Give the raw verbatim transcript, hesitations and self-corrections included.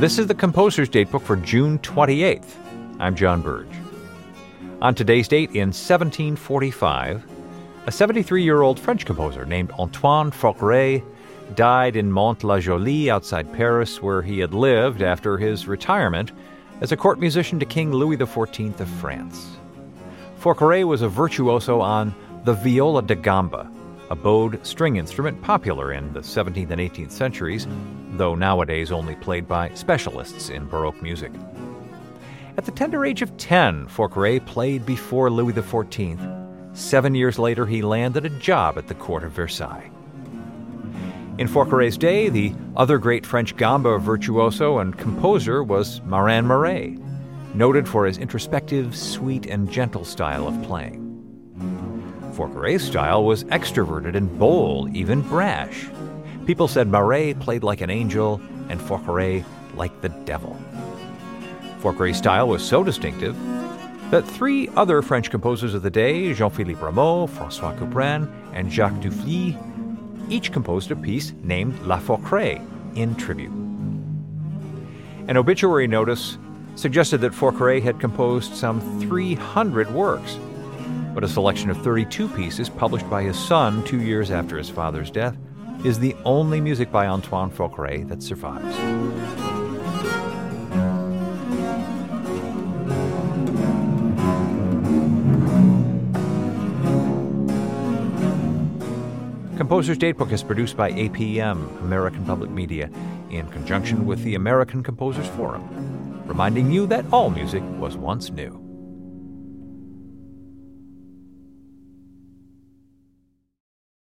This is the Composer's Datebook for June twenty-eighth. I'm John Burge. On today's date in seventeen forty-five, a seventy-three-year-old French composer named Antoine Forqueray died in Mantes-la-Jolie outside Paris, where he had lived after his retirement as a court musician to King Louis the fourteenth of France. Forqueray was a virtuoso on the viola da gamba, a bowed string instrument popular in the seventeenth and eighteenth centuries, though nowadays only played by specialists in Baroque music. At the tender age of ten, Forqueray played before Louis the fourteenth. Seven years later, he landed a job at the court of Versailles. In Forqueray's day, the other great French gamba virtuoso and composer was Marin Marais, noted for his introspective, sweet, and gentle style of playing. Forqueray's style was extroverted and bold, even brash. People said Marais played like an angel and Forqueray like the devil. Forqueray's style was so distinctive that three other French composers of the day, Jean-Philippe Rameau, François Couperin, and Jacques Dufley, each composed a piece named La Forqueray in tribute. An obituary notice suggested that Forqueray had composed some three hundred works, but a selection of thirty-two pieces published by his son two years after his father's death is the only music by Antoine Forqueray that survives. Composer's Datebook is produced by A P M, American Public Media, in conjunction with the American Composers Forum, reminding you that all music was once new.